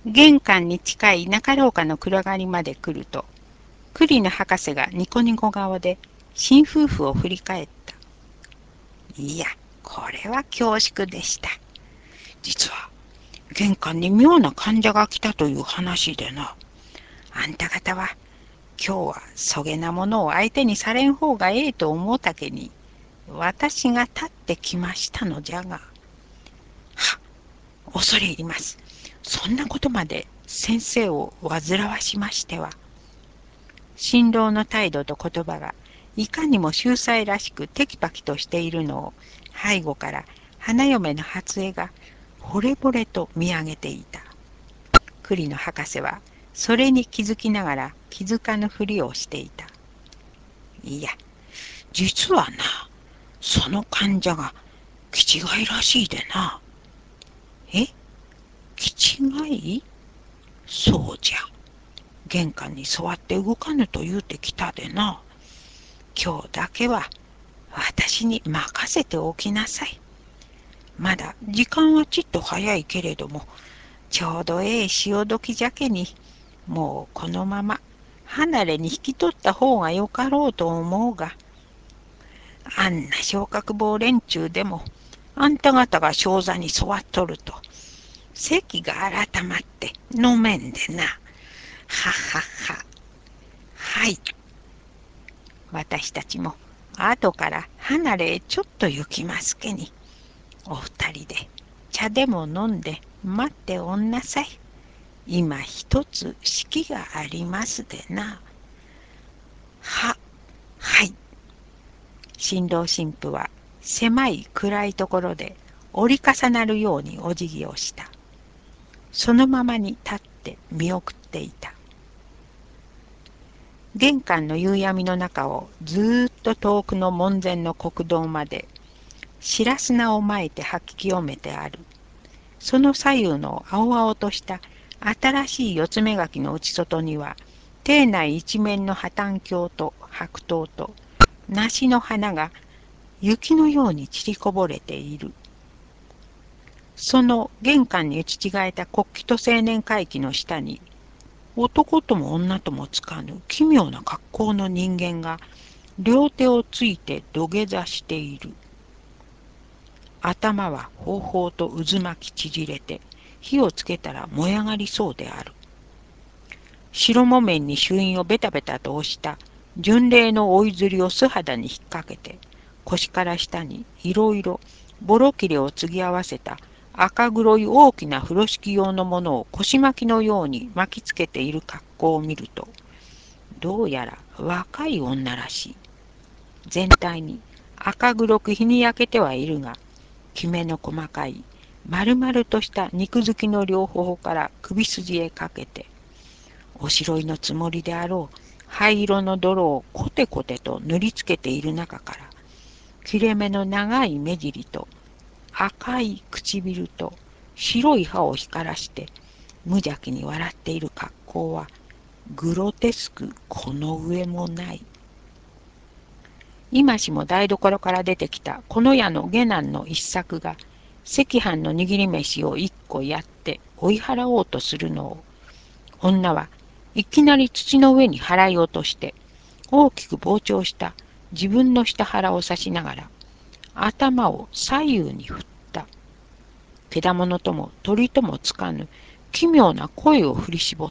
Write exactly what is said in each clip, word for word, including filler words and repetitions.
玄関に近い中廊下の暗がりまで来ると、栗の博士がニコニコ顔で新夫婦を振り返った。いや、これは恐縮でした。実は、玄関に妙な患者が来たという話でな。あんた方は、今日はそげなものを相手にされん方がええと思うたけに、私が立ってきましたのじゃが。は、恐れ入ります。そんなことまで先生を煩わしましては。新郎の態度と言葉がいかにも秀才らしくテキパキとしているのを背後から花嫁の初江が惚れ惚れと見上げていた。栗の博士はそれに気づきながら気づかぬふりをしていた。いや、実はな、その患者が気違いらしいでな。え、気違い？そうじゃ。玄関に座って動かぬと言うてきたでな。今日だけは私に任せておきなさい。まだ時間はちっと早いけれども、ちょうどええ潮時じゃけに、もうこのまま離れに引き取った方がよかろうと思うが、あんな昇格棒連中でも、あんた方が正座に座っとると、席が改まって飲めんでな。ははは。はい。私たちも後から離れへちょっと行きますけに、お二人で茶でも飲んで待っておんなさい。今一つ式がありますでな。は、はい。新郎新婦は狭い暗いところで折り重なるようにお辞儀をした。そのままに立って見送っていた。玄関の夕闇の中をずーっと遠くの門前の国道まで白砂をまいて吐き清めてある。その左右の青々とした新しい四つ目垣の内外には、邸内一面の破綻鏡と白桃と梨の花が雪のように散りこぼれている。その玄関に打ち違えた国旗と青年会議の下に、男とも女ともつかぬ奇妙な格好の人間が両手をついて土下座している。頭はほうほうと渦巻き縮れて、火をつけたら燃え上がりそうである。白木綿に朱印をベタベタと押した巡礼の追いずりを素肌に引っ掛けて、腰から下にいろいろボロ切れを継ぎ合わせた赤黒い大きな風呂敷用のものを腰巻きのように巻きつけている格好を見ると、どうやら若い女らしい。全体に赤黒く日に焼けてはいるが、きめの細かい丸々とした肉付きの両頬から首筋へかけて、おしろいのつもりであろう灰色の泥をコテコテと塗りつけている中から、切れ目の長い目尻と赤い唇と白い歯を光らして無邪気に笑っている格好はグロテスクこの上もない。今しも台所から出てきたこの家の下男の一作が赤飯の握り飯を一個やって追い払おうとするのを、女はいきなり土の上に払い落として大きく膨張した自分の下腹を刺しながら頭を左右に振った。獣とも鳥ともつかぬ奇妙な声を振り絞った。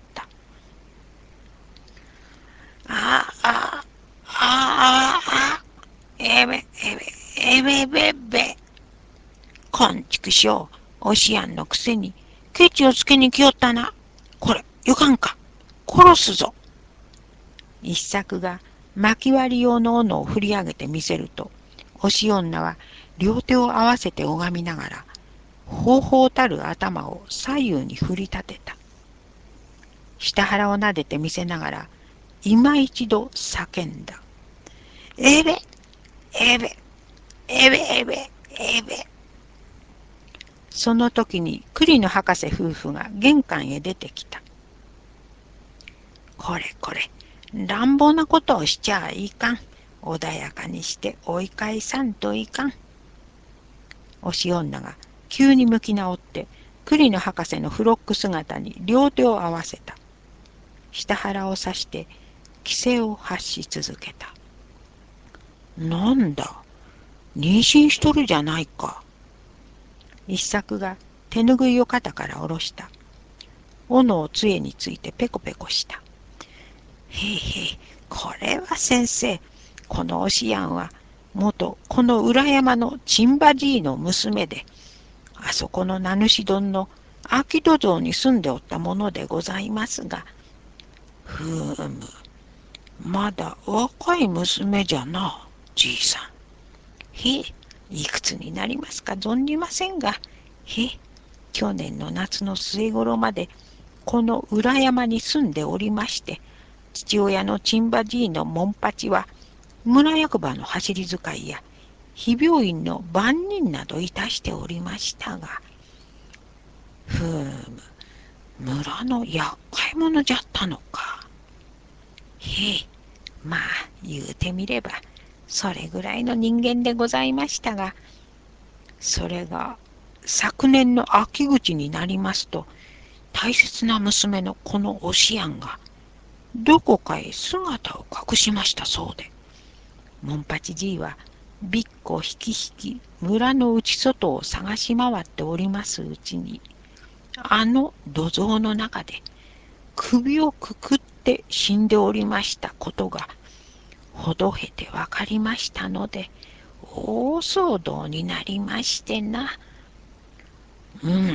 ああ、ああ、ああ、えべ、えべ、えべべべ。こんちくしょう、おしやんのくせに、ケチをつけに来よったな。これ、よかんか。殺すぞ。一作が巻き割り用の斧を振り上げてみせると、おし女は両手を合わせて拝みながら、ほうほうたる頭を左右に振り立てた。下腹を撫でてみせながら、今一度叫んだ。えべ、えべ、えべ、えべ、えべ。その時に栗の博士夫婦が玄関へ出てきた。これこれ、乱暴なことをしちゃいかん。穏やかにして追い返さんといかん。おし女が急に向き直って栗の博士のフロック姿に両手を合わせた。下腹を刺して気勢を発し続けた。なんだ、妊娠しとるじゃないか。一作が手ぬぐいを肩から下ろした。斧を杖についてペコペコした。へいへい、これは先生、このおしやんは、元この裏山のチンバじいの娘で、あそこの名主丼の秋戸蔵に住んでおったものでございますが、ふーむ、まだ若い娘じゃな、じいさん。へえ、いくつになりますか存じませんが、へえ、去年の夏の末頃まで、この裏山に住んでおりまして、父親のチンバじいのモンパチは、村役場の走り使いや、非病院の番人などいたしておりましたが、ふーむ、村の厄介者じゃったのか。へえ、まあ言うてみれば、それぐらいの人間でございましたが、それが昨年の秋口になりますと、大切な娘のこのおしやんが、どこかへ姿を隠しましたそうで、モンパチじいは、びっこひきひき村の内外を探し回っておりますうちに、あの土蔵の中で首をくくって死んでおりましたことが、ほどへてわかりましたので、大騒動になりましてな。うんうん。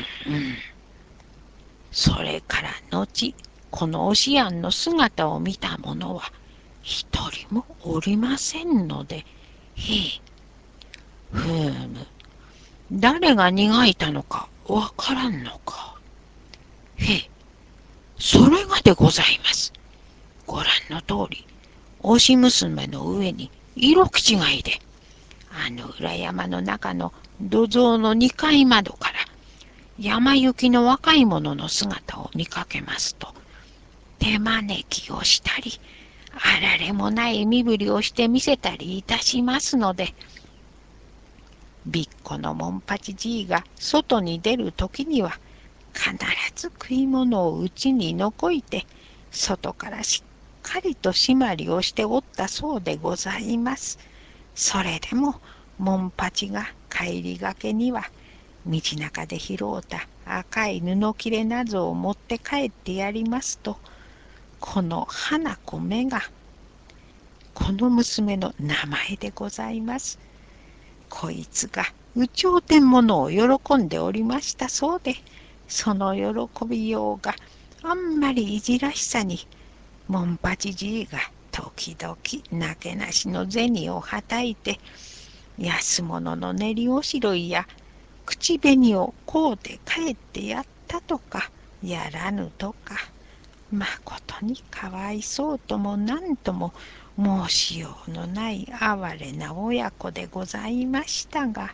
それから後、このおしやんの姿を見た者は一人もおりませんので、へえ、ふーむ、誰が逃いたのかわからんのか。へえ、それがでございます。ご覧の通り、推し娘の上に色気違いで、あの裏山の中の土蔵の二階窓から山行きの若い者の姿を見かけますと、手招きをしたり、あられもない身振りをしてみせたりいたしますので、びっこのモンパチじいが外に出るときには、必ず食い物をうちに残いて、外からしっかりと締まりをしておったそうでございます。それでも、モンパチが帰りがけには、道中で拾うた赤い布切れなどを持って帰ってやりますと、この花子めが、この娘の名前でございます。こいつが有頂天者を喜んでおりましたそうで、その喜びようがあんまりいじらしさに、モンパチじいが時々なけなしの銭をはたいて、安物の練りおしろいや口紅をこうて帰ってやったとか、やらぬとか、まことにかわいそうともなんとも申しようのない哀れな親子でございましたが、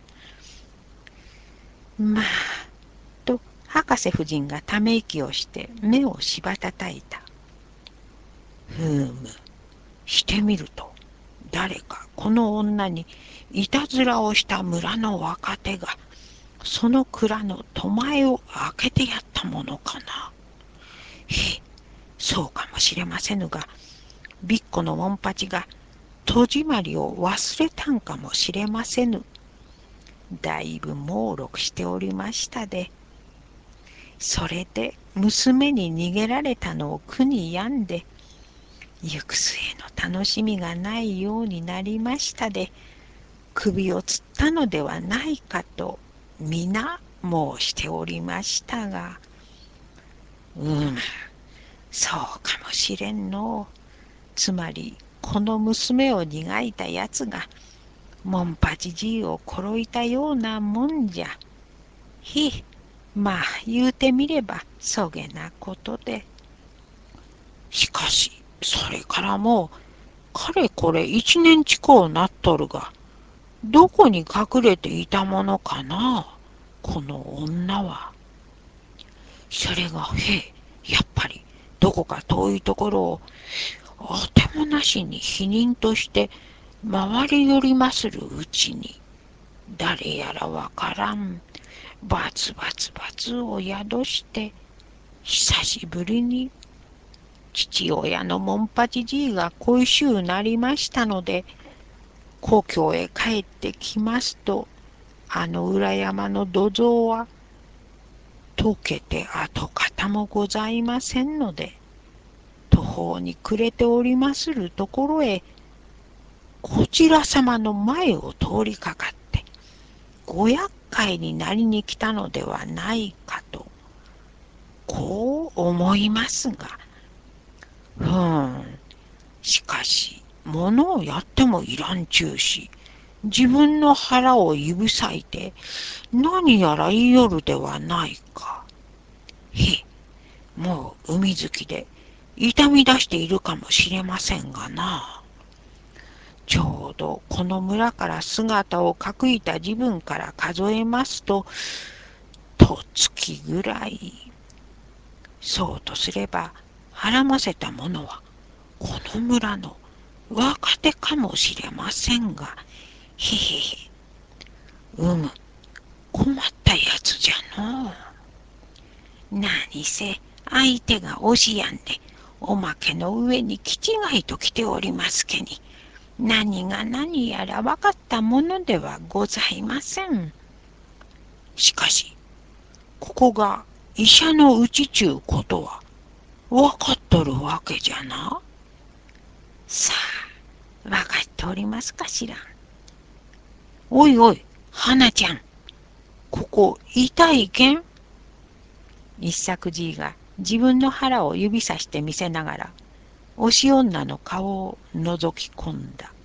まあ、と博士夫人がため息をして目をしばたたいた。ふーむ、してみると、誰かこの女にいたずらをした村の若手が、その蔵の戸前を開けてやったものかな。へえ、そうかもしれませぬが、びっこのモンパチが戸締まりを忘れたんかもしれませぬ。だいぶ猛録しておりましたで、それで娘に逃げられたのを苦に病んで、行く末の楽しみがないようになりましたで、首をつったのではないかと皆申しておりましたが、うむ、そうかもしれんのう。つまりこの娘を苦いたやつがモンパチじいを殺いたようなもんじゃ。ひ、まあ言うてみればそげなことで。しかしそれからもうかれこれ一年近うなっとるが、どこに隠れていたものかな、この女は。それが、へえ、やっぱりどこか遠いところをあてもなしに否認として回り寄りまするうちに、誰やらわからんバツバツバツを宿して、久しぶりに父親のモンパチじいが恋しゅうなりましたので、故郷へ帰ってきますと、あの裏山の土蔵は溶けて跡形もございませんので、途方に暮れておりまするところへ、こちら様の前を通りかかって、ご厄介になりに来たのではないかと、こう思いますが、ふーん、しかし、物をやってもいらんちゅうし、自分の腹を指さいて、何やら言いよるではないか。へ、もう海好きで、痛み出しているかもしれませんがな。ちょうどこの村から姿を隠いた自分から数えますと、とつきぐらい。そうとすれば、孕ませた者は、この村の若手かもしれませんが、へへへ、うむ、困ったやつじゃのう。何せ相手が押しやんで、おまけの上に気違いと来ておりますけに、何が何やら分かったものではございません。しかし、ここが医者のうちちゅうことは分かっとるわけじゃな。さあ、分かっておりますかしら。おいおい、花ちゃん、ここ痛いけん。一作じいが自分の腹を指さして見せながら、押し女の顔を覗き込んだ。